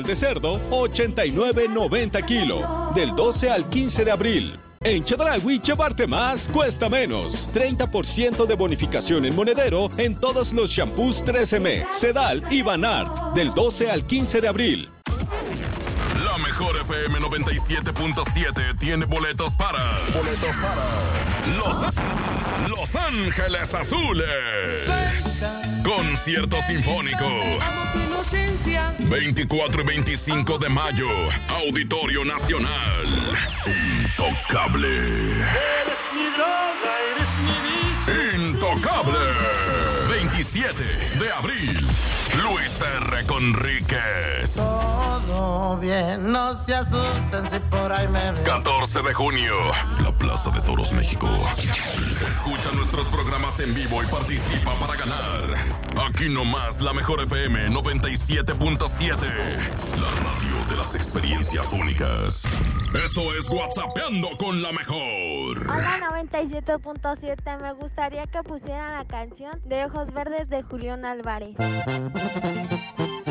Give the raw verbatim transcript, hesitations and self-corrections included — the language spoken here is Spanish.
de cerdo, ochenta y nueve noventa kilo. Del doce al quince de abril. En Chedraui, llevarte más cuesta menos. treinta por ciento de bonificación en monedero en todos los shampoos tres eme, Sedal y Vanart. Del doce al quince de abril. La mejor F M noventa y siete punto siete tiene boletos para. Boletos para. Los, Los Ángeles Azules. Concierto sinfónico. veinticuatro y veinticinco de mayo. Auditorio Nacional. Intocable. Eres mi droga, eres mi vicio. Intocable. veintisiete de abril. Luis R. Conríquez. Todo bien, no se asusten si por ahí me ven. catorce de junio, la Plaza de Toros, México. Escucha nuestros programas en vivo y participa para ganar. Aquí nomás la mejor F M noventa y siete punto siete. La radio de las experiencias únicas. Esto es WhatsAppeando con la mejor. Hola, noventa y siete punto siete. Me gustaría que pusieran la canción de Ojos Verdes de Julián Álvarez.